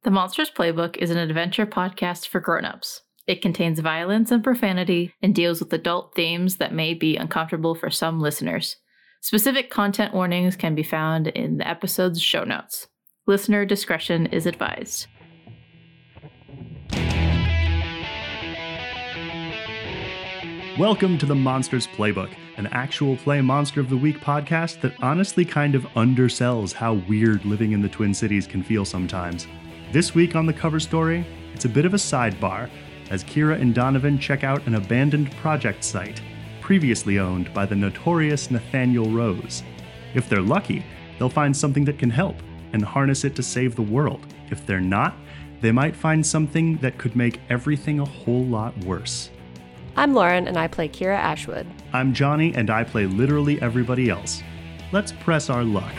The Monsters Playbook is an adventure podcast for grown-ups. It contains violence and profanity and deals with adult themes that may be uncomfortable for some listeners. Specific content warnings can be found in the episode's show notes. Listener discretion is advised. Welcome to the Monsters Playbook, an actual play Monster of the Week podcast that honestly kind of undersells how weird living in the Twin Cities can feel sometimes. This week on the cover story, it's a bit of a sidebar, as Kira and Donovan check out an abandoned project site, previously owned by the notorious Nathaniel Rose. If they're lucky, they'll find something that can help, and harness it to save the world. If they're not, they might find something that could make everything a whole lot worse. I'm Lauren, and I play Kira Ashwood. I'm Johnny, and I play literally everybody else. Let's press our luck.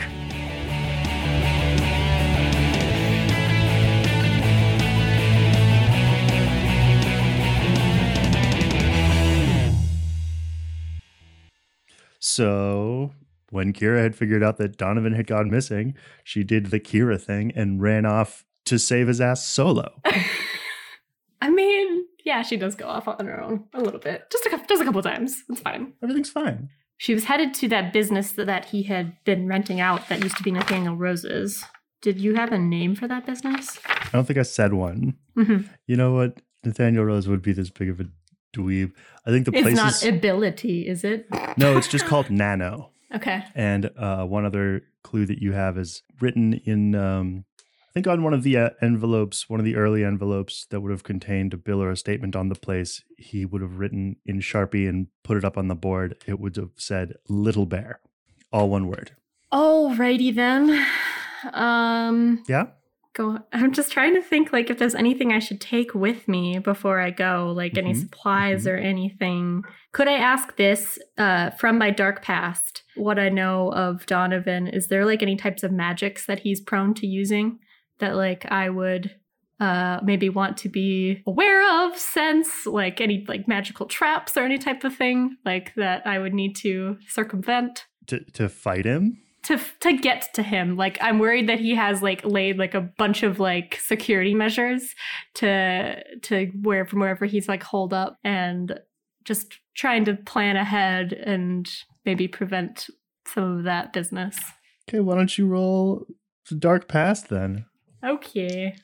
So, when Kira had figured out that Donovan had gone missing, she did the Kira thing and ran off to save his ass solo. I mean, yeah, she does go off on her own a little bit. Just a couple times. It's fine. Everything's fine. She was headed to that business that he had been renting out that used to be Nathaniel Rose's. Did you have a name for that business? I don't think I said one. Mm-hmm. You know what? Nathaniel Rose would be this big of a dweeb. I think the place It's not ability, is it? No, it's just called Nano. Okay. And one other clue that you have is written in, I think on one of the envelopes, one of the early envelopes that would have contained a bill or a statement on the place, he would have written in Sharpie and put it up on the board. It would have said Little Bear, all one word. Alrighty then. Yeah? Go. I'm just trying to think like if there's anything I should take with me before I go, like any supplies or anything. Could I ask this from my dark past, what I know of Donovan? Is there like any types of magics that he's prone to using that like I would maybe want to be aware of, sense, like any like magical traps or any type of thing like that I would need to circumvent? To fight him? To get to him. Like, I'm worried that he has like laid like a bunch of like security measures to where from wherever he's like holed up, and just trying to plan ahead and maybe prevent some of that business. Okay, why don't you roll the dark past then? Okay.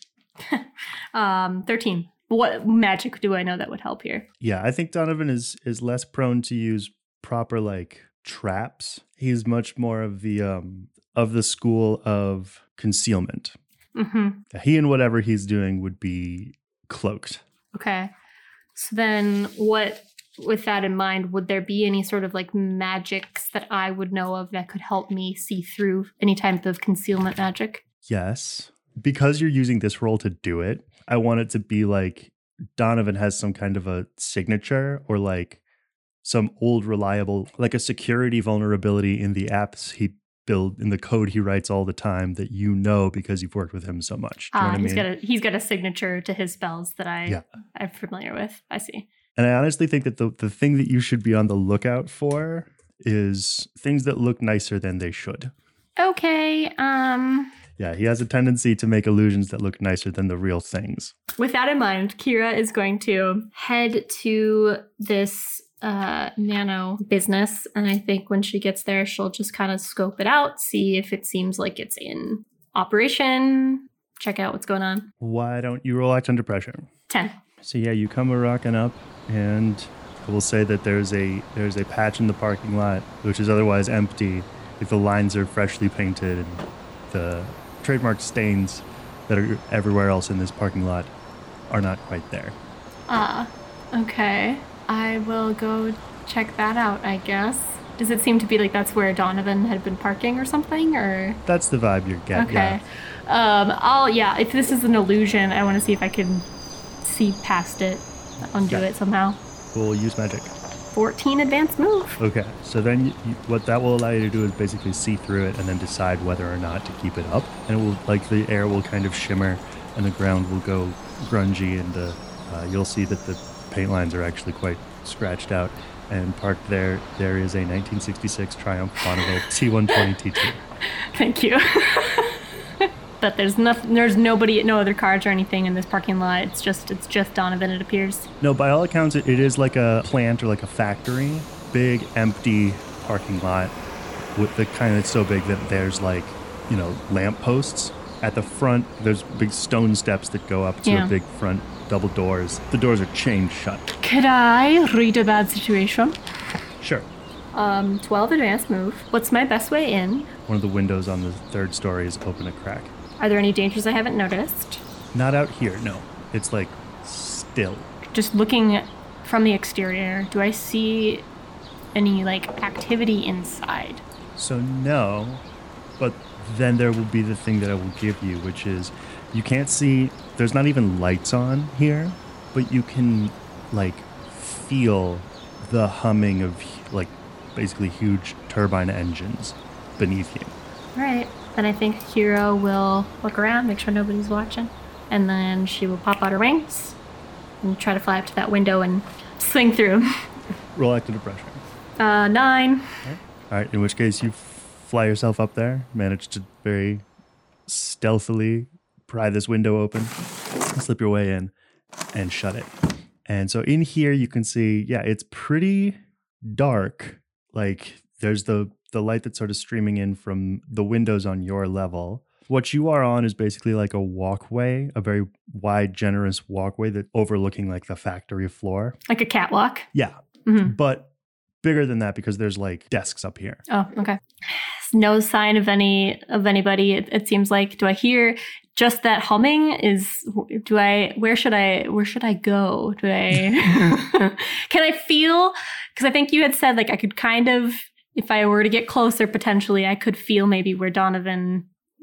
13. What magic do I know that would help here? Yeah, I think Donovan is less prone to use proper like traps. He's much more of the school of concealment. Mm-hmm. He and whatever he's doing would be cloaked. Okay. So then with that in mind, would there be any sort of like magics that I would know of that could help me see through any type of concealment magic? Yes. Because you're using this role to do it, I want it to be like Donovan has some kind of a signature or like some old reliable, like a security vulnerability in the apps he build in the code he writes all the time that you know because you've worked with him so much. Do you know what I mean? He's got a signature to his spells that I'm familiar with. I see. And I honestly think that the thing that you should be on the lookout for is things that look nicer than they should. Okay. Yeah, he has a tendency to make illusions that look nicer than the real things. With that in mind, Kira is going to head to this Nano business, and I think when she gets there, she'll just kind of scope it out, see if it seems like it's in operation, check out what's going on. Why don't you roll act under pressure? 10. So yeah, you come rocking up, and I will say that there's a patch in the parking lot which is otherwise empty. Like the lines are freshly painted, and the trademark stains that are everywhere else in this parking lot are not quite there. Okay. I will go check that out, I guess. Does it seem to be like that's where Donovan had been parking or something, or? That's the vibe you're getting. Okay. If this is an illusion, I want to see if I can see past it, undo it somehow. We'll use magic. 14 advanced move. Okay, so then what that will allow you to do is basically see through it and then decide whether or not to keep it up. And it will, like, the air will kind of shimmer and the ground will go grungy, and you'll see that the paint lines are actually quite scratched out. And parked there is a 1966 Triumph Bonneville T120 T2. Thank you. but there's nobody, no other cars or anything in this parking lot. It's just Donovan, it appears. No, by all accounts, it is like a plant or like a factory. Big, empty parking lot with the kind that's so big that there's like, lamp posts. At the front, there's big stone steps that go up to a big front double doors. The doors are chained shut. Could I read a bad situation? Sure. 12 advanced move. What's my best way in? One of the windows on the third story is open a crack. Are there any dangers I haven't noticed? Not out here, no. It's like still. Just looking from the exterior, do I see any like activity inside? So no, but then there will be the thing that I will give you, which is you can't see, there's not even lights on here, but you can like feel the humming of like basically huge turbine engines beneath you. All right. Then I think Hero will look around, make sure nobody's watching, and then she will pop out her wings and try to fly up to that window and swing through. Roll act under pressure. 9. All right, in which case you fly yourself up there, manage to very stealthily pry this window open, slip your way in, and shut it. And so in here you can see, it's pretty dark. Like there's the light that's sort of streaming in from the windows on your level. What you are on is basically like a walkway, a very wide, generous walkway that overlooking like the factory floor. Like a catwalk? Yeah. Mm-hmm. But bigger than that because there's like desks up here. Oh, okay. No sign of anybody. It seems like. Do I hear just that humming? Where should I go? Can I feel? Because I think you had said like I could kind of, if I were to get closer, potentially I could feel maybe where Donovan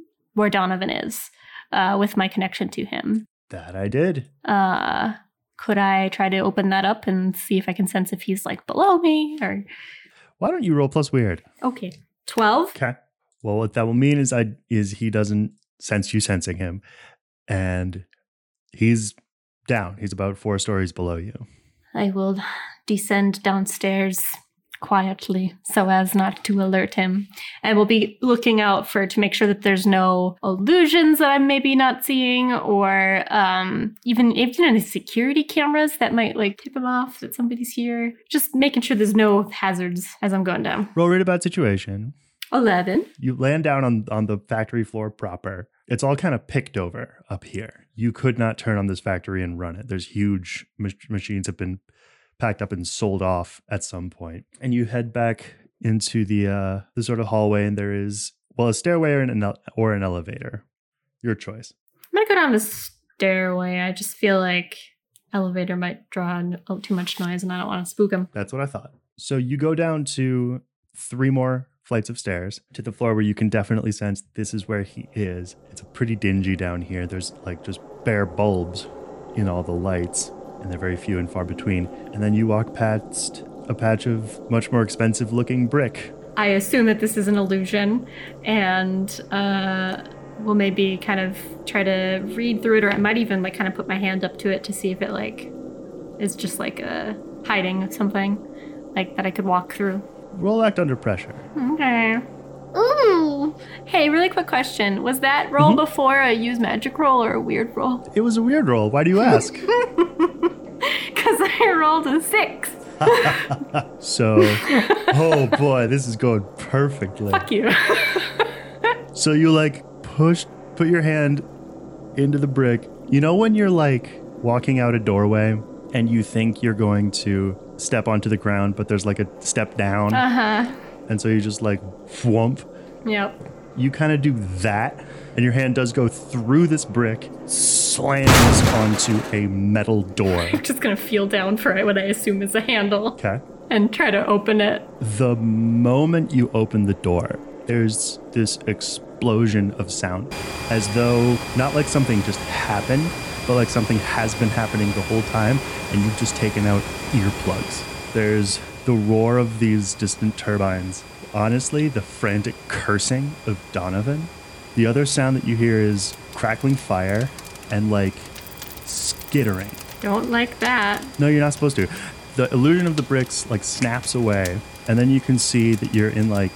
is with my connection to him. That I did. Could I try to open that up and see if I can sense if he's like below me or? Why don't you roll plus weird? Okay. 12. Okay. Well, what that will mean is he doesn't sense you sensing him, and he's down. He's about 4 stories below you. I will descend downstairs quietly so as not to alert him. I will be looking out to make sure that there's no illusions that I'm maybe not seeing, or even any security cameras that might like tip him off that somebody's here. Just making sure there's no hazards as I'm going down. Roll read about situation. 11. You land down on the factory floor proper. It's all kind of picked over up here. You could not turn on this factory and run it. There's huge machines have been packed up and sold off at some point. And you head back into the sort of hallway, and there is, a stairway or an elevator. Your choice. I'm going to go down the stairway. I just feel like elevator might draw too much noise, and I don't want to spook him. That's what I thought. So you go down to 3 more flights of stairs to the floor where you can definitely sense this is where he is. It's pretty dingy down here. There's like just bare bulbs in all the lights, and they're very few and far between. And then you walk past a patch of much more expensive looking brick. I assume that this is an illusion, and we'll maybe kind of try to read through it, or I might even like kind of put my hand up to it to see if it like is just like hiding something like that I could walk through. Roll act under pressure. Okay. Ooh. Hey, really quick question. Was that roll before a use magic roll or a weird roll? It was a weird roll. Why do you ask? Because I rolled a 6. So, oh boy, this is going perfectly. Fuck you. So you like put your hand into the brick. You know when you're like walking out a doorway and you think you're going to step onto the ground, but there's like a step down? Uh-huh. And so you just like whomp. Yep. You kind of do that, and your hand does go through this brick, slams onto a metal door. I'm just going to feel down for what I assume is a handle. Okay. And try to open it. The moment you open the door, there's this explosion of sound, as though not like something just happened, but like something has been happening the whole time, and you've just taken out earplugs. There's the roar of these distant turbines. Honestly, the frantic cursing of Donovan. The other sound that you hear is crackling fire and like skittering. Don't like that. No, you're not supposed to. The illusion of the bricks like snaps away, and then you can see that you're in like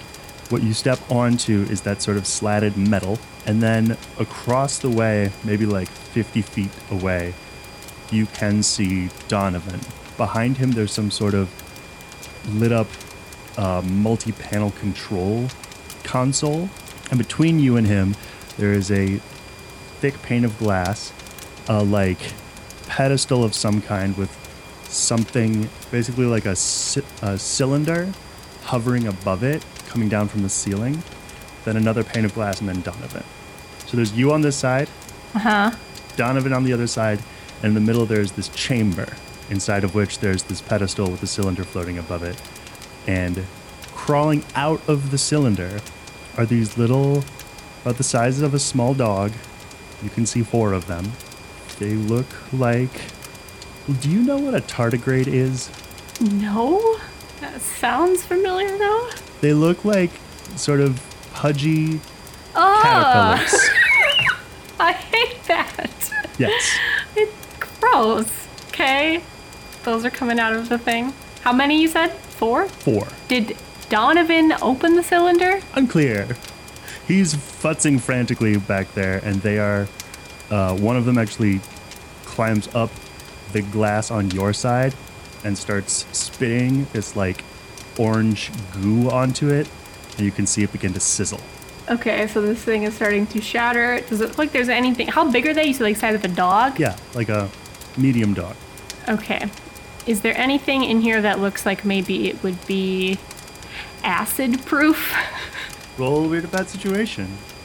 What you step onto is that sort of slatted metal, and then across the way, maybe like 50 feet away, you can see Donovan. Behind him, there's some sort of lit up multi-panel control console, and between you and him, there is a thick pane of glass, like pedestal of some kind with something basically like a cylinder hovering above it, coming down from the ceiling, then another pane of glass, and then Donovan. So there's you on this side, Donovan on the other side, and in the middle there's this chamber, inside of which there's this pedestal with a cylinder floating above it. And crawling out of the cylinder are these little, about the size of a small dog. You can see 4 of them. They look like... Do you know what a tardigrade is? No? That sounds familiar, though. They look like sort of pudgy caterpillars. I hate that. Yes. It's gross. Okay. Those are coming out of the thing. How many you said? 4? 4. Did Donovan open the cylinder? Unclear. He's futzing frantically back there, and they are... one of them actually climbs up the glass on your side and starts spitting this like orange goo onto it, and you can see it begin to sizzle. Okay, so this thing is starting to shatter. Does it look like there's anything? How big are they? You said like size of a dog? Yeah, like a medium dog. Okay. Is there anything in here that looks like maybe it would be acid proof? Roll weird about situation.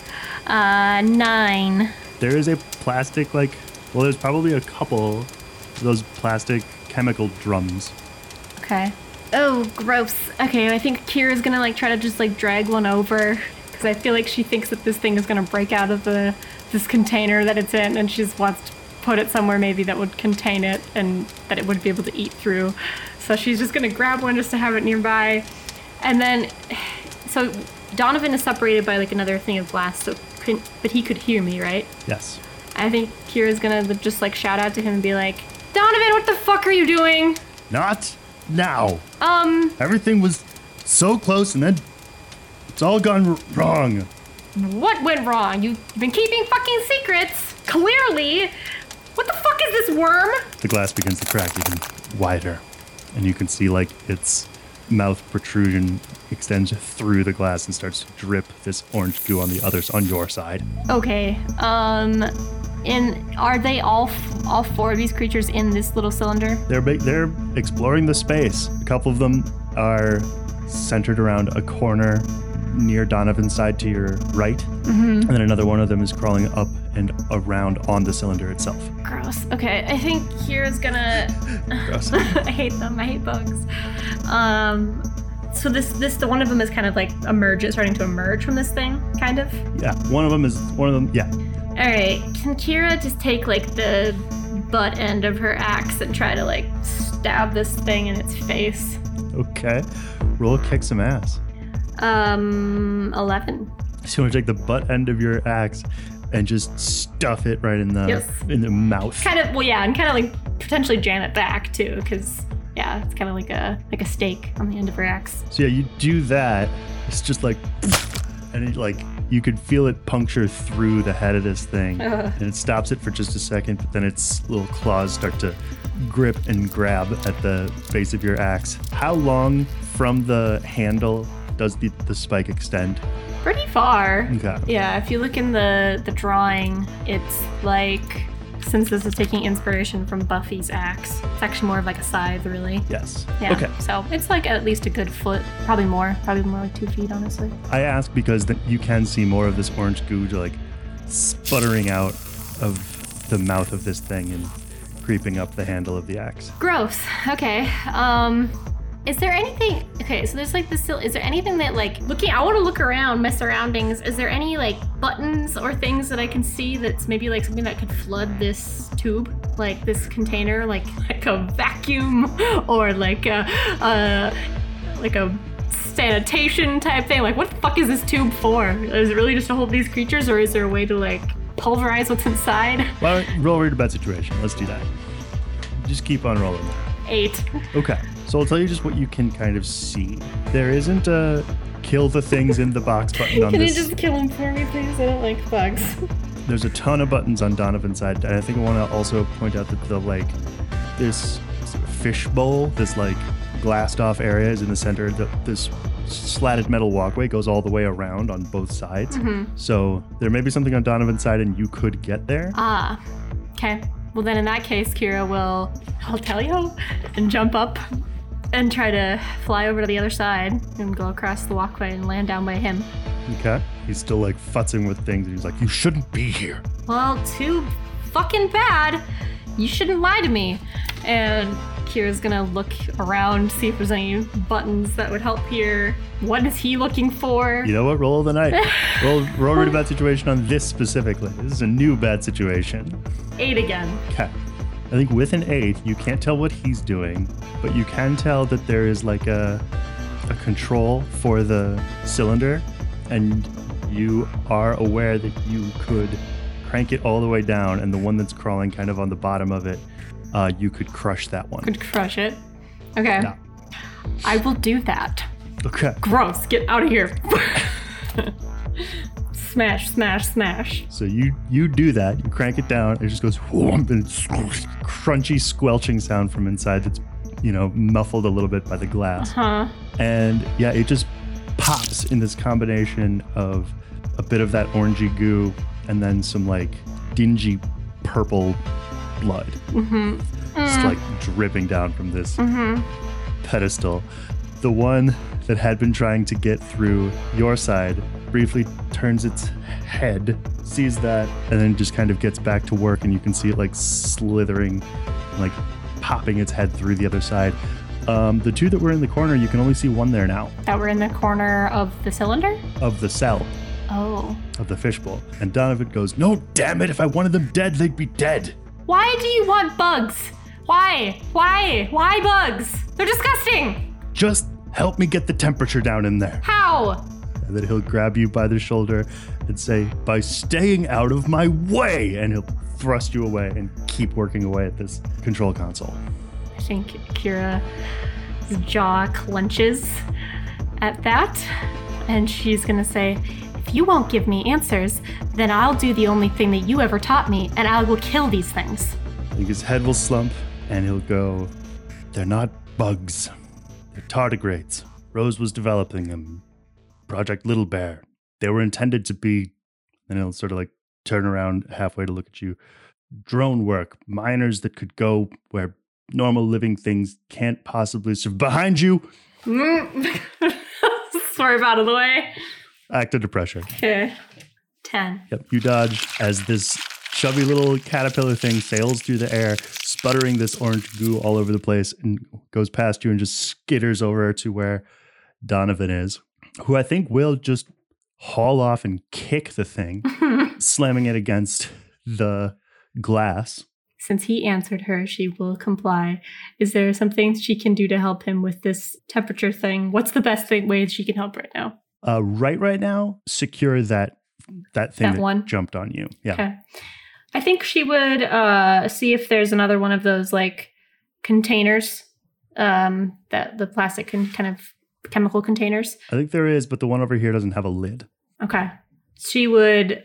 9. There is a plastic there's probably a couple of those plastic chemical drums. Okay. Oh, gross. Okay, I think Kira's gonna like try to just like drag one over, because I feel like she thinks that this thing is gonna break out of this container that it's in, and she just wants to put it somewhere maybe that would contain it and that it would be able to eat through. So she's just gonna grab one just to have it nearby. And then, so Donovan is separated by like another thing of glass, but he could hear me, right? Yes. I think Kira's gonna just like shout out to him and be like, Donovan, what the fuck are you doing? Not now. Everything was so close, and then it's all gone wrong. What went wrong? You've been keeping fucking secrets, clearly. What the fuck is this worm? The glass begins to crack even wider, and you can see like its mouth protrusion extends through the glass and starts to drip this orange goo on your side. Okay. And are they all 4 of these creatures in this little cylinder? They're exploring the space. A couple of them are centered around a corner near Donovan's side to your right, and then another one of them is crawling up and around on the cylinder itself. Gross. Okay, I think Kira's gonna... Gross. I hate them. I hate bugs. So the one of them is kind of like starting to emerge from this thing, kind of? Yeah, one of them, yeah. All right, can Kira just take like the butt end of her axe and try to like stab this thing in its face? Okay, roll kick some ass. 11. So you want to take the butt end of your axe and just stuff it right in the mouth. Kind of, well, yeah, and kind of like potentially jam it back too, because yeah, it's kind of like a stake on the end of her axe. So yeah, you do that. It's just like, and it like you could feel it puncture through the head of this thing, and it stops it for just a second. But then its little claws start to grip and grab at the base of your axe. How long from the handle does the spike extend? Pretty far. Okay. Yeah, if you look in the drawing, it's like, since this is taking inspiration from Buffy's axe, it's actually more of like a scythe, really. Yes. Yeah. Okay. So it's like at least a good foot, probably more like 2 feet, honestly. I ask because you can see more of this orange goo like sputtering out of the mouth of this thing and creeping up the handle of the axe. Gross. Okay. Is there anything? Okay, so there's like this. Is there anything that like I want to look around my surroundings. Is there any like buttons or things that I can see that's maybe like something that could flood this tube, like this container, like a vacuum or like a sanitation type thing? Like, what the fuck is this tube for? Is it really just to hold these creatures, or is there a way to like pulverize what's inside? Well, roll read about situation. Let's do that. Just keep on rolling. 8. Okay. So I'll tell you just what you can kind of see. There isn't a kill the things in the box button on Can this. you just kill him for me, please? I don't like bugs. There's a ton of buttons on Donovan's side. And I think I want to also point out that this fish bowl, this like glassed off area is in the center. This slatted metal walkway goes all the way around on both sides. So there may be something on Donovan's side and you could get there. Ah, okay. Well, then in that case, Kira will, I'll tell you, and jump up and try to fly over to the other side and go across the walkway and land down by him. Okay. He's still like futzing with things. He's like, you shouldn't be here. Well, too fucking bad. You shouldn't lie to me. And Kira's gonna look around, see if there's any buttons that would help here. What is he looking for? You know what? Roll of the night. roll a bad situation on this specifically. This is a new bad situation. 8 again. Okay. I think with an 8, you can't tell what he's doing, but you can tell that there is like a control for the cylinder, and you are aware that you could crank it all the way down, and the one that's crawling kind of on the bottom of it, you could crush that one. Could crush it. Okay. Yeah. I will do that. Okay. Gross. Get out of here. Smash, smash, smash. So you do that. You crank it down. It just goes whoomp, and it's crunchy, squelching sound from inside that's, muffled a little bit by the glass. And yeah, it just pops in this combination of a bit of that orangey goo and then some like dingy purple blood. Just like dripping down from this pedestal. The one that had been trying to get through your side briefly turns its head, sees that, and then just kind of gets back to work, and you can see it like slithering, like popping its head through the other side. The two that were in the corner, you can only see one there now. That were in the corner of the cylinder? Of the cell. Oh. Of the fishbowl. And Donovan goes, no, damn it, if I wanted them dead, they'd be dead. Why do you want bugs? Why? Why bugs? They're disgusting. Just help me get the temperature down in there. How? And then he'll grab you by the shoulder and say, by staying out of my way. And he'll thrust you away and keep working away at this control console. I think Kira's jaw clenches at that. And she's going to say, if you won't give me answers, then I'll do the only thing that you ever taught me, and I will kill these things. I think his head will slump and he'll go, they're not bugs. They're tardigrades. Rose was developing them. Project Little Bear. They were intended to be, and he'll sort of like turn around halfway to look at you. Drone work. Miners that could go where normal living things can't possibly survive. Behind you! Swerve out of the way. Act under pressure. Okay. 10. Yep, you dodge as this chubby little caterpillar thing sails through the air, sputtering this orange goo all over the place, and goes past you and just skitters over to where Donovan is, who I think will just haul off and kick the thing, slamming it against the glass. Since he answered her, she will comply. Is there something she can do to help him with this temperature thing? What's the best way she can help right now? Right now, secure that thing that one jumped on you. Yeah. Okay. I think she would see if there's another one of those like containers, that the plastic kind of chemical containers. I think there is, but the one over here doesn't have a lid. Okay. She would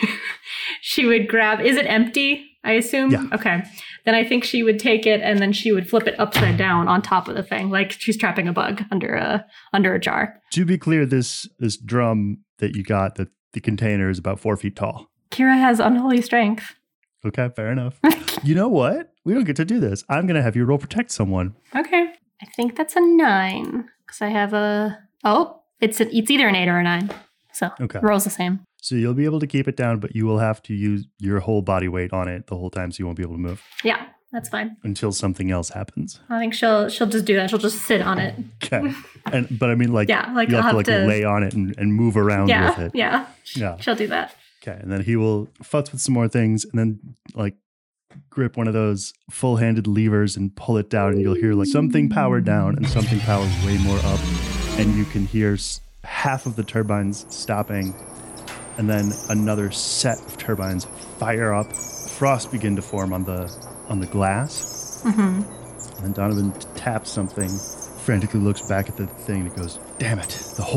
grab, is it empty, I assume? Yeah. Okay. Then I think she would take it and then she would flip it upside down on top of the thing, like she's trapping a bug under a jar. To be clear, this drum that you got, the container is about 4 feet tall. Kira has unholy strength. Okay, fair enough. You know what? We don't get to do this. I'm going to have you roll protect someone. Okay. I think that's a 9 because I have it's either an 8 or a 9. So okay. Roll's the same. So you'll be able to keep it down, but you will have to use your whole body weight on it the whole time, so you won't be able to move. Yeah, that's fine. Until something else happens. I think she'll just do that. She'll just sit on it. Okay. But I mean, like, yeah, like you I'll have to lay on it and move around with it. Yeah. She'll do that. Okay, and then he will futz with some more things and then like grip one of those full-handed levers and pull it down, and you'll hear like something power down and something power way more up, and you can hear half of the turbines stopping, and then another set of turbines fire up. Frost begin to form on the glass. Mm-hmm. And then Donovan taps something, frantically looks back at the thing, and goes, "Damn it! The hole!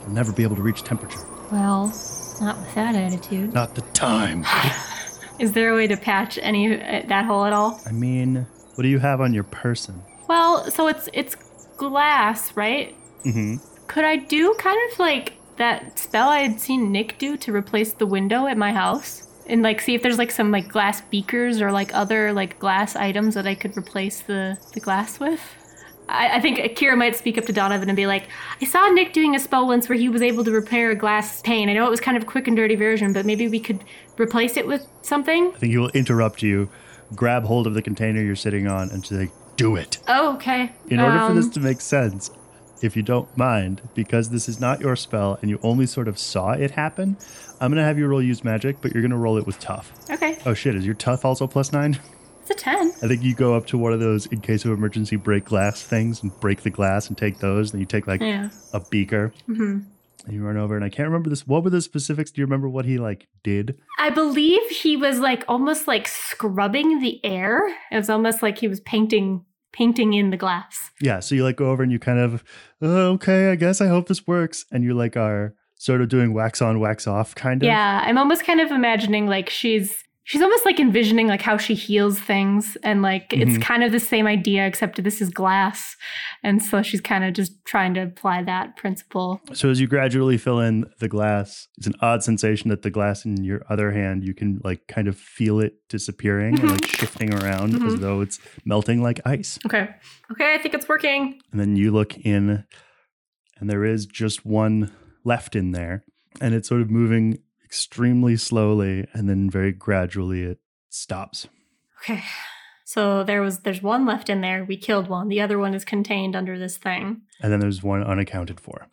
You'll never be able to reach temperature. Well, not with that attitude. Not the time. Is there a way to patch that hole at all? I mean, what do you have on your person? Well, so it's glass, right? Mm-hmm. Could I do kind of like that spell I had seen Nick do to replace the window at my house? And like see if there's like some like glass beakers or like other like glass items that I could replace the glass with? I think Kira might speak up to Donovan and be like, I saw Nick doing a spell once where he was able to repair a glass pane. I know it was kind of a quick and dirty version, but maybe we could replace it with something? I think he will interrupt you, grab hold of the container you're sitting on, and say, do it. Oh, okay. In order for this to make sense, if you don't mind, because this is not your spell and you only sort of saw it happen, I'm going to have you roll use magic, but you're going to roll it with tough. Okay. Oh shit, is your tough also +9? It's a 10. I think you go up to one of those in case of emergency break glass things and break the glass and take those. And you take like a beaker and you run over. And I can't remember this. What were the specifics? Do you remember what he like did? I believe he was like almost like scrubbing the air. It was almost like he was painting in the glass. Yeah. So you like go over and you kind of, okay, I guess I hope this works. And you like are sort of doing wax on, wax off kind of. Yeah. I'm almost kind of imagining like she's almost like envisioning like how she heals things, and like it's kind of the same idea except this is glass, and so she's kind of just trying to apply that principle. So as you gradually fill in the glass, it's an odd sensation that the glass in your other hand, you can like kind of feel it disappearing and like shifting around as though it's melting like ice. Okay, I think it's working. And then you look in and there is just one left in there, and it's sort of moving extremely slowly, and then very gradually it stops. Okay. So there's one left in there. We killed one. The other one is contained under this thing. And then there's one unaccounted for.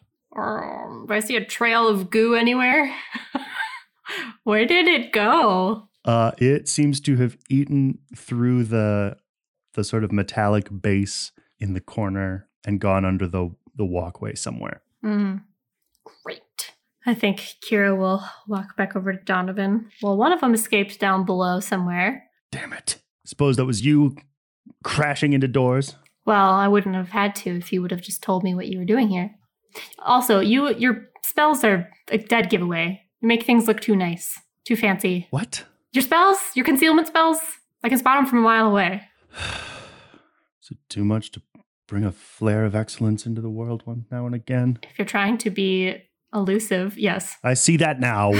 Do I see a trail of goo anywhere? Where did it go? It seems to have eaten through the sort of metallic base in the corner and gone under the walkway somewhere. Great. I think Kira will walk back over to Donovan. Well, one of them escaped down below somewhere. Damn it. Suppose that was you crashing into doors? Well, I wouldn't have had to if you would have just told me what you were doing here. Also, your spells are a dead giveaway. You make things look too nice, too fancy. What? Your spells, your concealment spells, I can spot them from a mile away. Is it too much to bring a flare of excellence into the world one now and again? If you're trying to be elusive, yes. I see that now.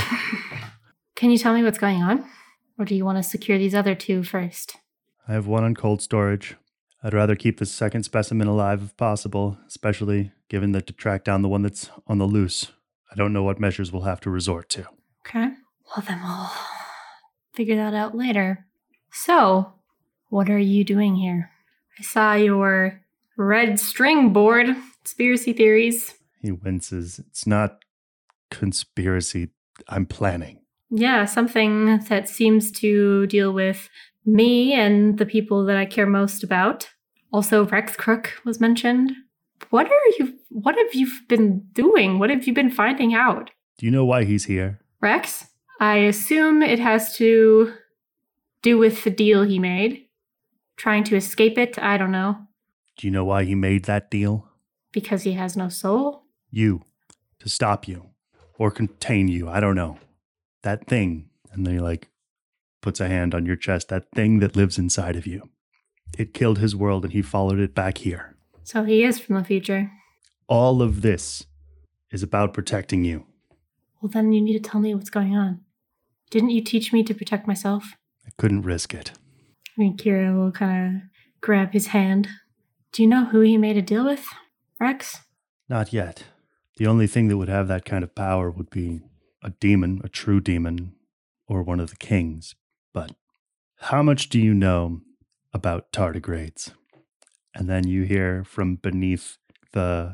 Can you tell me what's going on? Or do you want to secure these other two first? I have one on cold storage. I'd rather keep the second specimen alive if possible, especially given that to track down the one that's on the loose, I don't know what measures we'll have to resort to. Okay. Well, then we'll figure that out later. So, what are you doing here? I saw your red string board, conspiracy theories. He winces. It's not conspiracy. I'm planning. Yeah, something that seems to deal with me and the people that I care most about. Also, Rex Crook was mentioned. What have you been doing? What have you been finding out? Do you know why he's here? Rex? I assume it has to do with the deal he made. Trying to escape it? I don't know. Do you know why he made that deal? Because he has no soul? You. To stop you. Or contain you. I don't know. That thing. And then he puts a hand on your chest. That thing that lives inside of you. It killed his world and he followed it back here. So he is from the future. All of this is about protecting you. Well, then you need to tell me what's going on. Didn't you teach me to protect myself? I couldn't risk it. I mean, Kira will kind of grab his hand. Do you know who he made a deal with, Rex? Not yet. The only thing that would have that kind of power would be a demon, a true demon, or one of the kings. But how much do you know about tardigrades? And then you hear from beneath the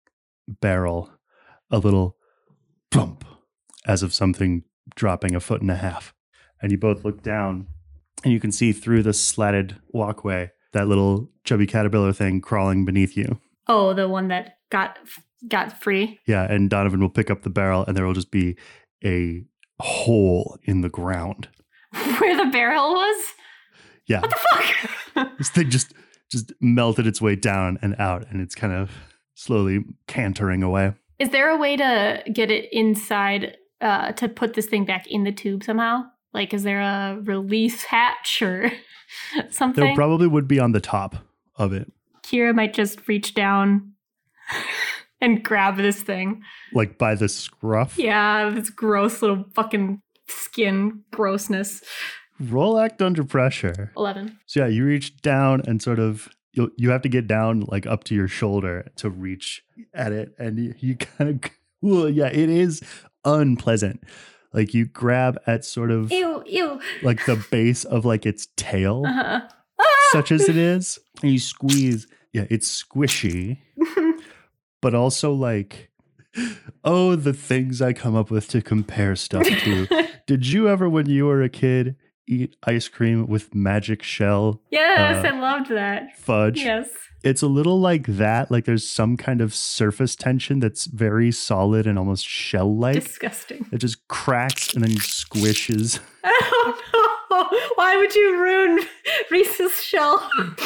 barrel a little plump, as of something dropping 1.5 feet. And you both look down, and you can see through the slatted walkway that little chubby caterpillar thing crawling beneath you. Oh, the one that got free? Yeah, and Donovan will pick up the barrel, and there will just be a hole in the ground. Where the barrel was? Yeah. What the fuck? This thing just melted its way down and out, and it's kind of slowly cantering away. Is there a way to get it inside, to put this thing back in the tube somehow? Like, is there a release hatch or something? There probably would be on the top of it. Kira might just reach down and grab this thing. Like by the scruff? Yeah, this gross little fucking skin grossness. Roll act under pressure. 11. So yeah, you reach down and sort of, you have to get down like up to your shoulder to reach at it. And you kind of, yeah, it is unpleasant. Like you grab at sort of Ew. like the base of like its tail, Ah! such as it is. And you squeeze. Yeah, it's squishy, but also like, oh, the things I come up with to compare stuff to. Did you ever, when you were a kid, eat ice cream with magic shell? Yes, I loved that. Fudge. Yes. It's a little like that. Like there's some kind of surface tension that's very solid and almost shell-like. Disgusting. It just cracks and then squishes. Oh no! Why would you ruin Reese's shell?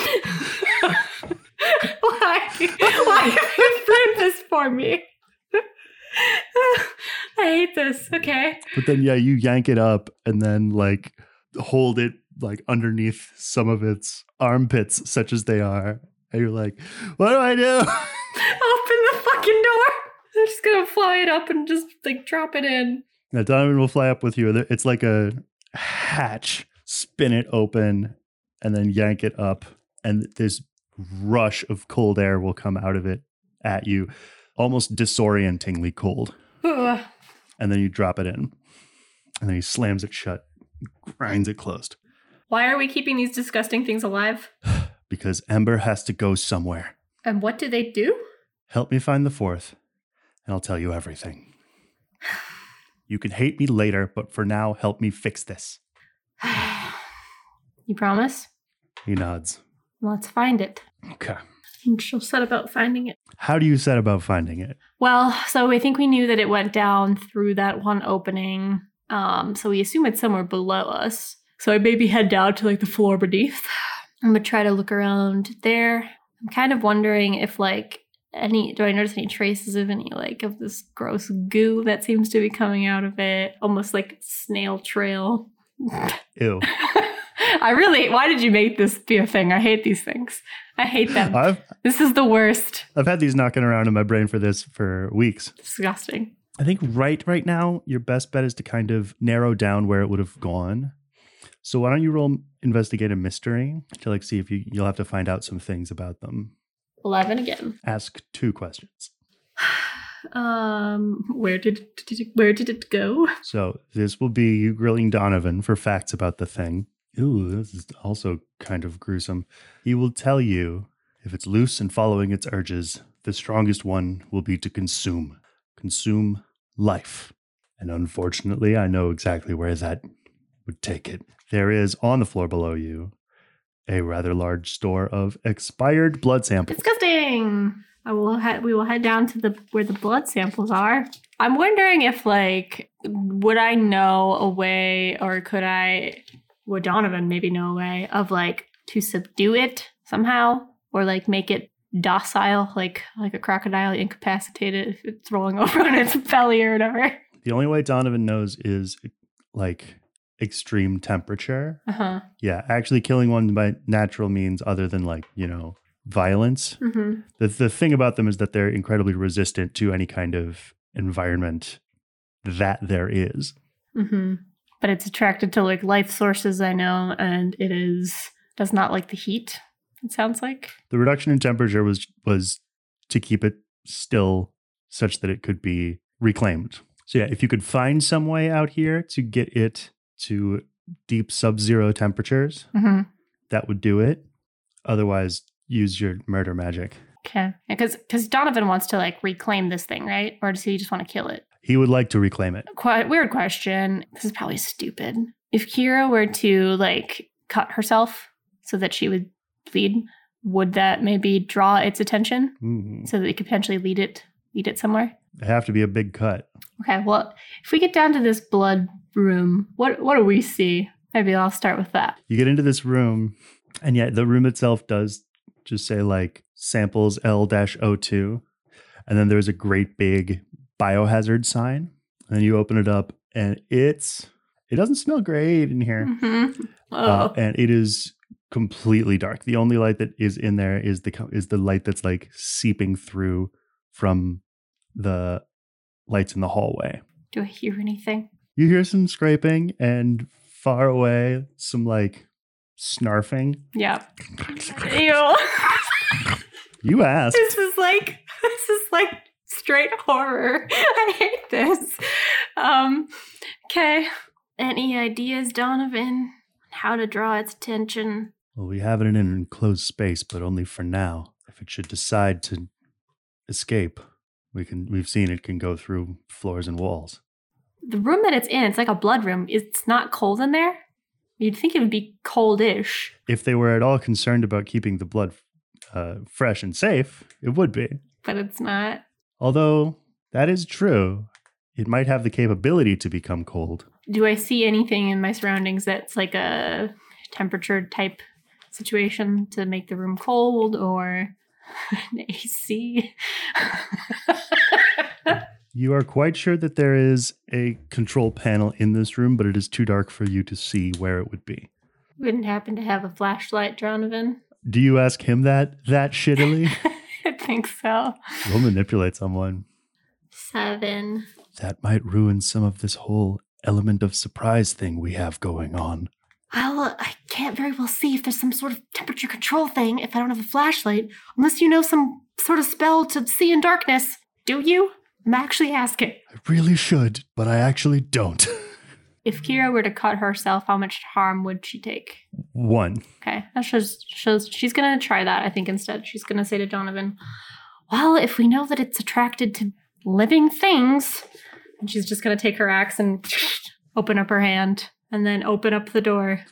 Why? Why have you ruined this for me? I hate this. Okay. But then, yeah, you yank it up and then like hold it like underneath some of its armpits, such as they are. And you're like, what do I do? Open the fucking door. I'm just gonna fly it up and just like drop it in. Now, Donovan will fly up with you. It's like a hatch. Spin it open and then yank it up. And this rush of cold air will come out of it at you, almost disorientingly cold. Ugh. And then you drop it in. And then he slams it shut, grinds it closed. Why are we keeping these disgusting things alive? Because Ember has to go somewhere. And what do they do? Help me find the fourth, and I'll tell you everything. You can hate me later, but for now, help me fix this. You promise? He nods. Let's find it. Okay. And she'll set about finding it. How do you set about finding it? Well, so I think we knew that it went down through that one opening. So we assume it's somewhere below us. So I maybe head down to like the floor beneath. I'm gonna try to look around there. I'm kind of wondering if like do I notice any traces of any like of this gross goo that seems to be coming out of it? Almost like snail trail. Ew. Why did you make this be a thing? I hate these things. I hate them. This is the worst. I've had these knocking around in my brain for weeks. Disgusting. I think right now, your best bet is to kind of narrow down where it would have gone. So why don't you roll investigate a mystery to like see if you'll have to find out some things about them. 11 again. Ask 2 questions. Where did it go? So this will be you grilling Donovan for facts about the thing. Ooh, this is also kind of gruesome. He will tell you if it's loose and following its urges, the strongest one will be to consume life. And unfortunately, I know exactly where that would take it. There is on the floor below you a rather large store of expired blood samples. Disgusting. We will head down to where the blood samples are. I'm wondering if would I know a way, or would Donovan maybe know a way of to subdue it somehow, or make it docile, like a crocodile, incapacitate it if it's rolling over on its belly or whatever. The only way Donovan knows is extreme temperature. Yeah, actually killing one by natural means other than violence. Mm-hmm. The thing about them is that they're incredibly resistant to any kind of environment that there is. Mm-hmm. But it's attracted to life sources, I know, and it does not like the heat, it sounds like. The reduction in temperature was to keep it still such that it could be reclaimed. So yeah, if you could find some way out here to get it to deep sub-zero temperatures, mm-hmm. that would do it. Otherwise, use your murder magic. Okay. Because Donovan wants to reclaim this thing, right? Or does he just want to kill it? He would like to reclaim it. Weird question. This is probably stupid. If Kira were to cut herself so that she would bleed, would that maybe draw its attention so that it could potentially lead it somewhere? It'd have to be a big cut. Okay. Well, if we get down to this blood room, what do we see? Maybe I'll start with that. You get into this room, and yet the room itself does just say samples L-02. And then there's a great big biohazard sign. And you open it up and it doesn't smell great in here. Mm-hmm. Oh. And it is completely dark. The only light that is in there is the light that's like seeping through from the lights in the hallway. Do I hear anything? You hear some scraping and far away some like snarfing. Yeah. Ew. You asked. This is like straight horror. I hate this. Okay. Any ideas, Donovan? How to draw its attention? Well, we have it in an enclosed space, but only for now. If it should decide to escape, we've seen it can go through floors and walls. The room that it's in, it's like a blood room. It's not cold in there? You'd think it would be coldish. If they were at all concerned about keeping the blood fresh and safe, it would be. But it's not. Although, that is true. It might have the capability to become cold. Do I see anything in my surroundings that's like a temperature type situation to make the room cold or an AC? You are quite sure that there is a control panel in this room, but it is too dark for you to see where it would be. Wouldn't happen to have a flashlight, Donovan? Do you ask him that shittily? I think so. We'll manipulate someone. 7. That might ruin some of this whole element of surprise thing we have going on. Well, I can't very well see if there's some sort of temperature control thing if I don't have a flashlight, unless you know some sort of spell to see in darkness. Do you? I'm actually asking. I really should, but I actually don't. If Kira were to cut herself, how much harm would she take? 1. Okay, that shows she's going to try that, I think, instead. She's going to say to Donovan, well, if we know that it's attracted to living things, and she's just going to take her axe and open up her hand and then open up the door.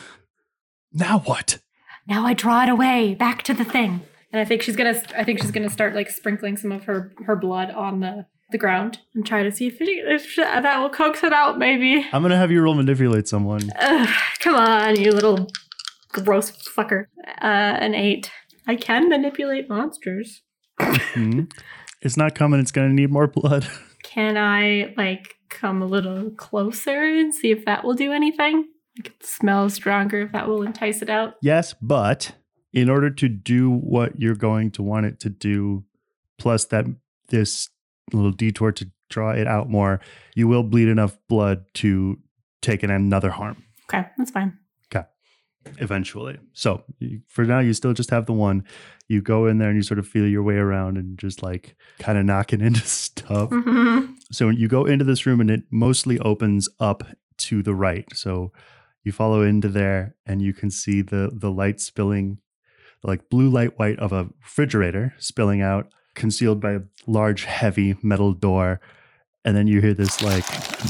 Now what? Now I draw it away, back to the thing. And I think she's gonna start like sprinkling some of her blood on the ground and try to see if that will coax it out, maybe. I'm gonna have you roll manipulate someone. Come on, you little gross fucker. An 8. I can manipulate monsters. Mm-hmm. It's not coming. It's gonna need more blood. Can I like come a little closer and see if that will do anything? Like it smells stronger, if that will entice it out. Yes, but in order to do what you're going to want it to do, plus this little detour to draw it out more, you will bleed enough blood to take another harm. Okay, that's fine. Okay, eventually. So for now, you still just have the 1. You go in there and you sort of feel your way around and just like kind of knocking into stuff. Mm-hmm. So you go into this room and it mostly opens up to the right. So you follow into there and you can see the light spilling, like blue light white of a refrigerator spilling out, concealed by a large, heavy metal door. And then you hear this like,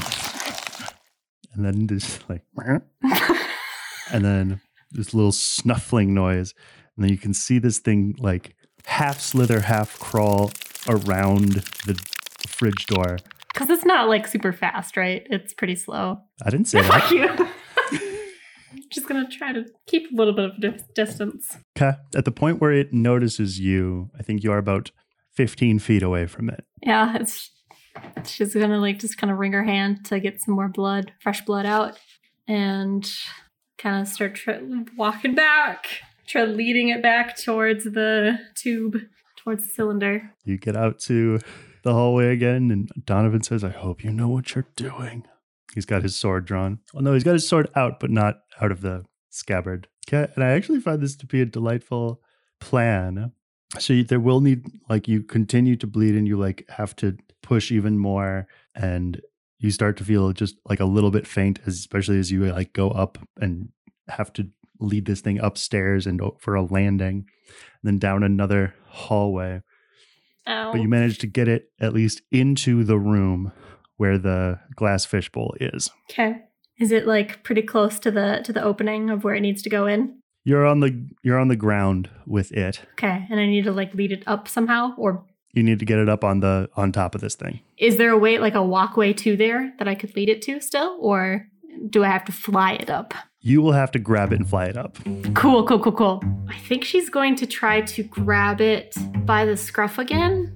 and then this like, and then this little snuffling noise. And then you can see this thing like half slither, half crawl around the fridge door. Because it's not like super fast, right? It's pretty slow. I didn't say that. Fuck you. Just going to try to keep a little bit of distance. Okay. At the point where it notices you, I think you are about 15 feet away from it. Yeah, she's going to like just kind of wring her hand to get some more blood, fresh blood out, and kind of start walking back, try leading it back towards the tube, towards the cylinder. You get out to the hallway again, and Donovan says, I hope you know what you're doing. He's got his sword drawn. Well, no, he's got his sword out, but not out of the scabbard. Okay, and I actually find this to be a delightful plan. So there will need, like, you continue to bleed and you, like, have to push even more, and you start to feel just, like, a little bit faint, especially as you, like, go up and have to lead this thing upstairs and for a landing, and then down another hallway. Ow. But you manage to get it at least into the room where the glass fishbowl is. Okay. Is it like pretty close to the opening of where it needs to go in? You're on the ground with it. Okay. And I need to like lead it up somehow, or you need to get it up on top of this thing. Is there a way, like a walkway to there that I could lead it to still, or do I have to fly it up? You will have to grab it and fly it up. Cool. I think she's going to try to grab it by the scruff again.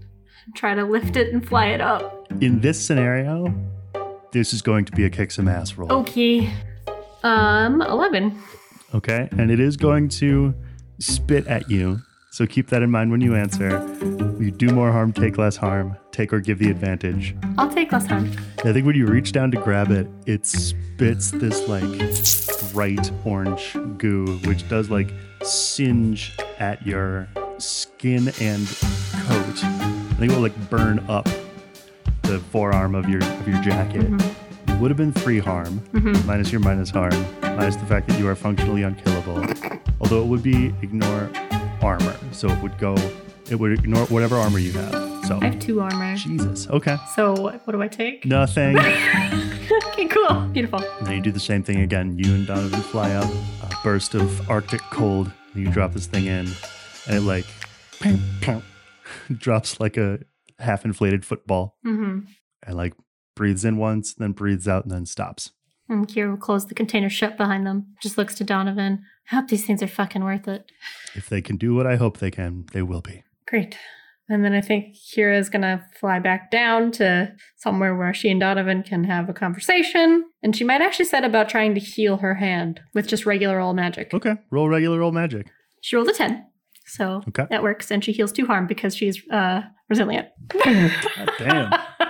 try to lift it and fly it up. In this scenario, this is going to be a kick some ass roll. Okay. 11. Okay, and it is going to spit at you. So keep that in mind when you answer. You do more harm, take less harm. Take or give the advantage. I'll take less harm. I think when you reach down to grab it, it spits this like bright orange goo, which does like singe at your skin and coat. I think it will like burn up the forearm of your jacket. It would have been 3 harm, minus your minus harm, minus the fact that you are functionally unkillable. Although it would be ignore armor, so it would ignore whatever armor you have. So I have 2 armor. Jesus. Okay. So what do I take? Nothing. Okay, cool. Beautiful. And then you do the same thing again. You and Donovan fly up, a burst of Arctic cold. And you drop this thing in, and it like drops like a half-inflated football, and like breathes in once, then breathes out, and then stops. And Kira will close the container shut behind them. Just looks to Donovan. I hope these things are fucking worth it. If they can do what I hope they can, they will be. Great. And then I think Kira is going to fly back down to somewhere where she and Donovan can have a conversation. And she might actually set about trying to heal her hand with just regular old magic. Okay. Roll regular old magic. She rolled a 10. So that works. And she heals 2 harm because she's resilient. God damn.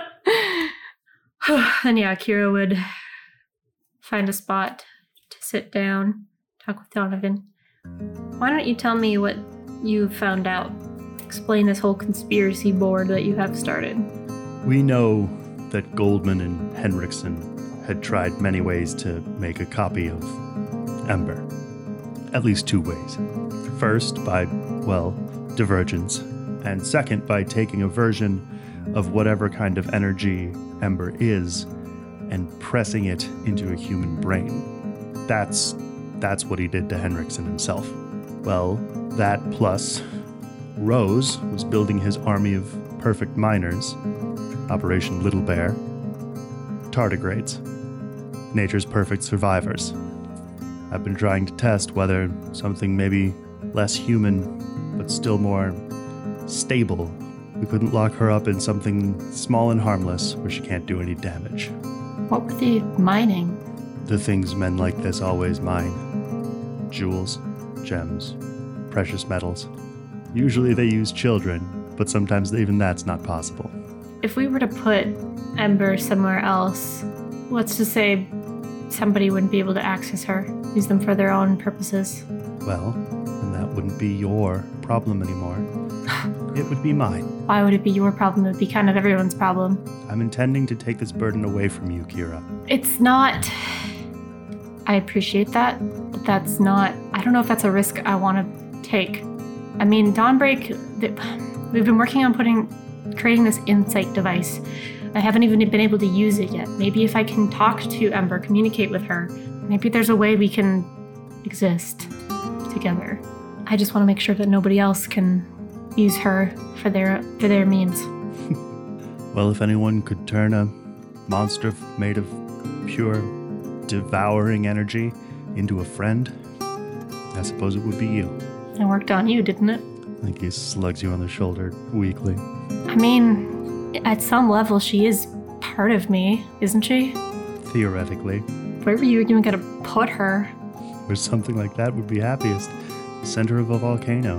And yeah, Kira would find a spot to sit down, talk with Donovan. Why don't you tell me what you found out? Explain this whole conspiracy board that you have started. We know that Goldman and Henriksen had tried many ways to make a copy of Ember. At least 2 ways. First, by, divergence. And second, by taking a version of whatever kind of energy Ember is and pressing it into a human brain. That's what he did to Henriksen himself. Well, that plus Rose was building his army of perfect miners, Operation Little Bear, tardigrades, nature's perfect survivors. I've been trying to test whether something maybe less human, but still more stable. We couldn't lock her up in something small and harmless where she can't do any damage. What were they mining? The things men like this always mine. Jewels, gems, precious metals. Usually they use children, but sometimes even that's not possible. If we were to put Ember somewhere else, let's just say somebody wouldn't be able to access her, use them for their own purposes. Well, then that wouldn't be your problem anymore. It would be mine. Why would it be your problem? It would be kind of everyone's problem. I'm intending to take this burden away from you, Kira. It's not... I appreciate that, but that's not... I don't know if that's a risk I want to take. I mean, Dawnbreak, we've been working on creating this insight device. I haven't even been able to use it yet. Maybe if I can talk to Ember, communicate with her, maybe there's a way we can exist together. I just want to make sure that nobody else can use her for their means. Well, if anyone could turn a monster made of pure, devouring energy into a friend, I suppose it would be you. It worked on you, didn't it? I think he slugs you on the shoulder weakly. I mean, at some level, she is part of me, isn't she? Theoretically. Where were you even going to put her? Where something like that would be happiest. The center of a volcano.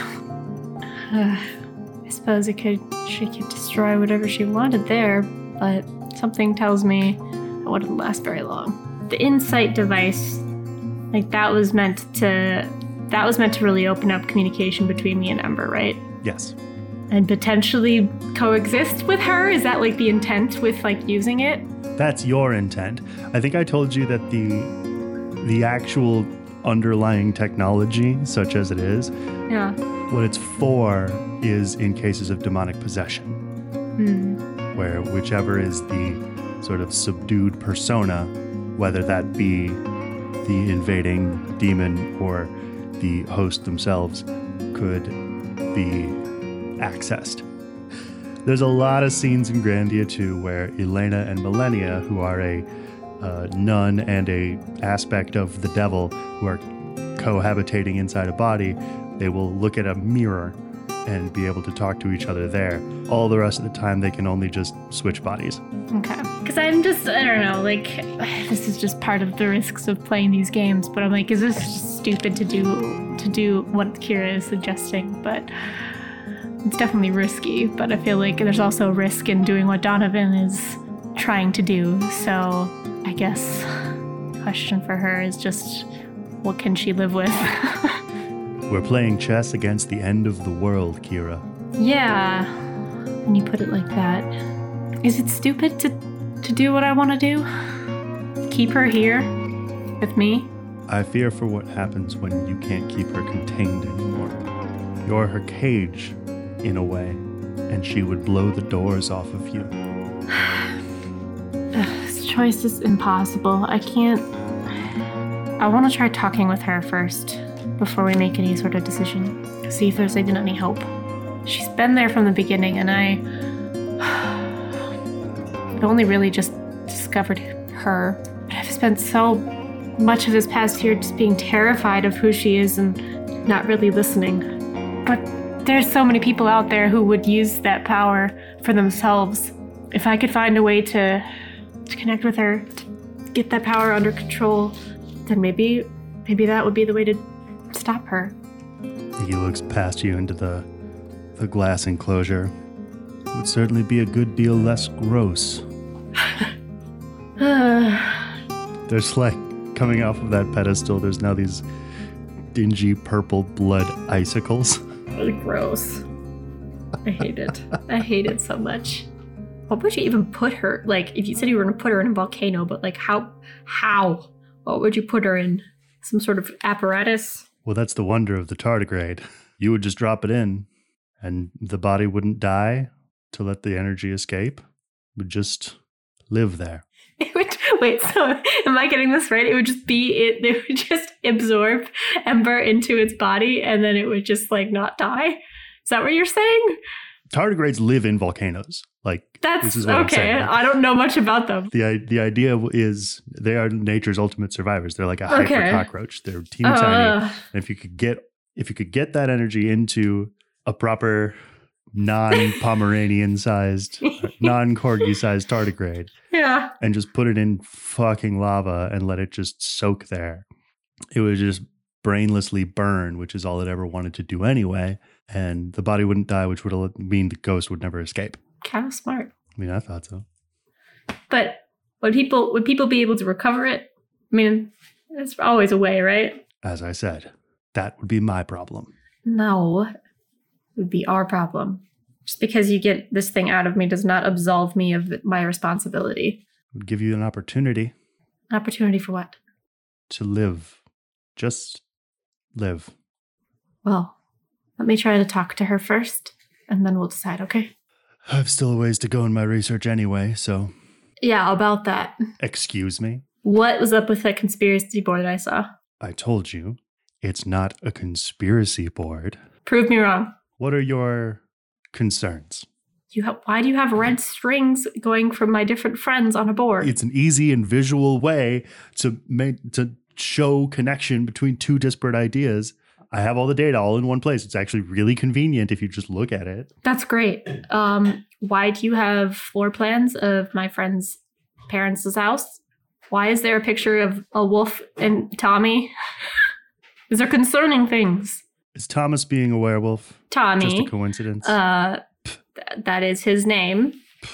I suppose she could destroy whatever she wanted there, but something tells me it wouldn't last very long. The insight device, that was meant to really open up communication between me and Ember, right? Yes. And potentially coexist with her? Is that the intent with using it? That's your intent. I think I told you that the actual underlying technology, such as it is, what it's for is in cases of demonic possession. Where whichever is the sort of subdued persona, whether that be the invading demon or the host themselves, could be accessed. There's a lot of scenes in Grandia 2 where Elena and Millennia, who are a nun and a aspect of the devil who are cohabitating inside a body, they will look at a mirror and be able to talk to each other there. All the rest of the time, they can only just switch bodies. Okay. Because I don't know, like, this is just part of the risks of playing these games, but I'm like, is this just stupid to do what Kira is suggesting? But it's definitely risky, but I feel like there's also a risk in doing what Donovan is trying to do. So I guess the question for her is just, what can she live with? We're playing chess against the end of the world, Kira. Yeah, when you put it like that. Is it stupid to do what I want to do? Keep her here with me? I fear for what happens when you can't keep her contained anymore. You're her cage, in a way, and she would blow the doors off of you. This choice is impossible. I want to try talking with her first before we make any sort of decision. See if there's even any hope. She's been there from the beginning, and I've only really just discovered her. I've spent so much of this past year just being terrified of who she is and not really listening. But there's so many people out there who would use that power for themselves. If I could find a way to connect with her, to get that power under control, then maybe that would be the way to stop her. He looks past you into the glass enclosure. It would certainly be a good deal less gross. There's like, coming off of that pedestal, there's now these dingy purple blood icicles. Really gross. I hate it. I hate it so much. What would you even put her? Like, if you said you were going to put her in a volcano, but like how? What would you put her in? Some sort of apparatus? Well, that's the wonder of the tardigrade. You would just drop it in, and the body wouldn't die to let the energy escape. It would just live there. Wait, so am I getting this right? It would just be it. They would just absorb Ember into its body, and then it would just like not die. Is that what you're saying? Tardigrades live in volcanoes. This is what I'm okay. saying. I don't know much about them. The idea is they are nature's ultimate survivors. They're like a hyper cockroach. They're teeny tiny. And if you could get that energy into a proper non-Pomeranian sized, non-corgi sized tardigrade, yeah, and just put it in fucking lava and let it just soak there, it would just brainlessly burn, which is all it ever wanted to do anyway. And the body wouldn't die, which would mean the ghost would never escape. Kind of smart. I mean, I thought so. But would people be able to recover it? I mean, there's always a way, right? As I said, that would be my problem. No, it would be our problem. Just because you get this thing out of me does not absolve me of my responsibility. It would give you an opportunity. An opportunity for what? To live. Just live. Well, let me try to talk to her first, and then we'll decide, okay? I've still a ways to go in my research anyway, so... Yeah, about that. Excuse me? What was up with that conspiracy board I saw? I told you, it's not a conspiracy board. Prove me wrong. What are your concerns? Why do you have red strings going from my different friends on a board? It's an easy and visual way to show connection between two disparate ideas. I have all the data all in one place. It's actually really convenient if you just look at it. That's great. Why do you have floor plans of my friend's parents' house? Why is there a picture of a wolf and Tommy? These are concerning things. Is Thomas being a werewolf? Tommy. Just a coincidence? That is his name.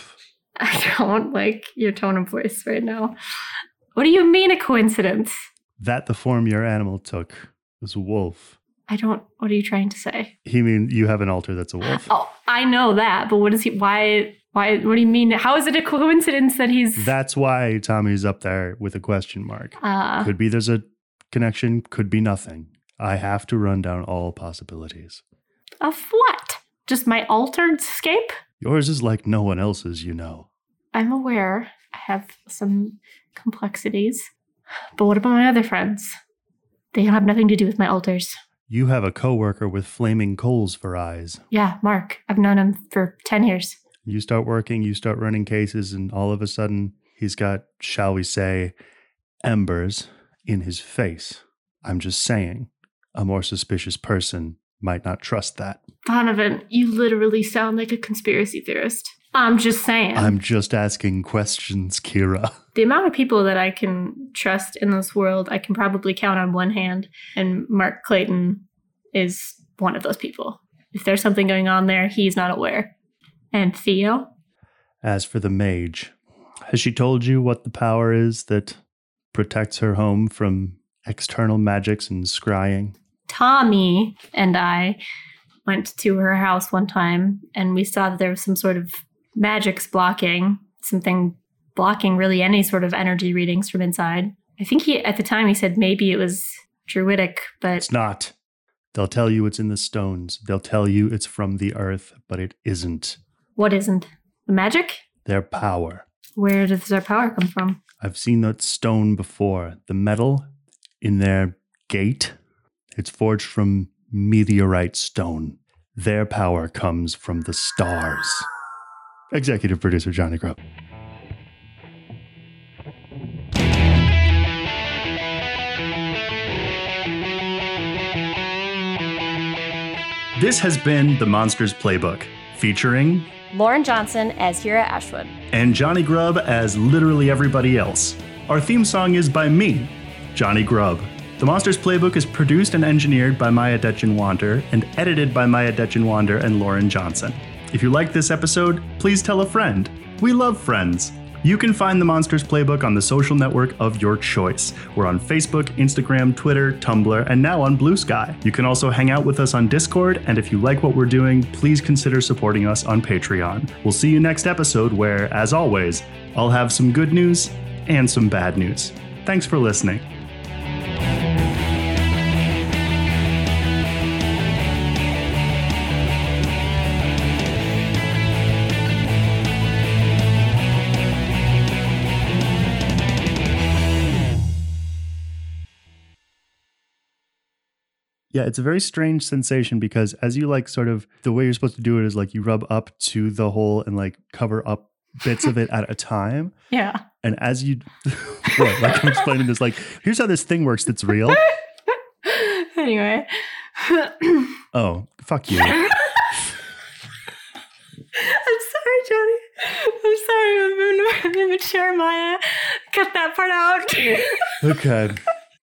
I don't like your tone of voice right now. What do you mean a coincidence? That the form your animal took was a wolf. What are you trying to say? He mean you have an altar that's a wolf. Oh, I know that, but what do you mean? How is it a coincidence that he's... That's why Tommy's up there with a question mark. Could be there's a connection, could be nothing. I have to run down all possibilities. Of what? Just my altered scape? Yours is like no one else's, you know. I'm aware I have some complexities. But what about my other friends? They have nothing to do with my altars. You have a coworker with flaming coals for eyes. Yeah, Mark. I've known him for 10 years. You start working, you start running cases, and all of a sudden, he's got, shall we say, embers in his face. I'm just saying, a more suspicious person might not trust that. Donovan, you literally sound like a conspiracy theorist. I'm just saying. I'm just asking questions, Kira. The amount of people that I can trust in this world, I can probably count on one hand. And Mark Clayton is one of those people. If there's something going on there, he's not aware. And Theo? As for the mage, has she told you what the power is that protects her home from external magics and scrying? Tommy and I went to her house one time, and we saw that there was some sort of magics blocking, something blocking really any sort of energy readings from inside. I think at the time he said maybe it was druidic, but... It's not. They'll tell you it's in the stones. They'll tell you it's from the earth, but it isn't. What isn't? The magic? Their power. Where does their power come from? I've seen that stone before. The metal in their gate, it's forged from meteorite stone. Their power comes from the stars. Executive producer Johnny Grubb. This has been The Monsters Playbook, featuring Lauren Johnson as Kira Ashwood. and Johnny Grubb as literally everybody else. Our theme song is by me, Johnny Grubb. The Monsters Playbook is produced and engineered by Maya Detchenwander and edited by Maya Detchenwander and Lauren Johnson. If you liked this episode, please tell a friend. We love friends. You can find The Monsters Playbook on the social network of your choice. We're on Facebook, Instagram, Twitter, Tumblr, and now on Blue Sky. You can also hang out with us on Discord, and if you like what we're doing, please consider supporting us on Patreon. We'll see you next episode where, as always, I'll have some good news and some bad news. Thanks for listening. Yeah, it's a very strange sensation because as you like sort of, the way you're supposed to do it is like you rub up to the hole and like cover up bits of it at a time. Yeah. And as you, what, like I'm explaining this, like, here's how this thing works that's real. Anyway. Oh, fuck you. I'm sorry, Johnny. I'm sorry. I'm immature, Maya. Cut that part out. Okay.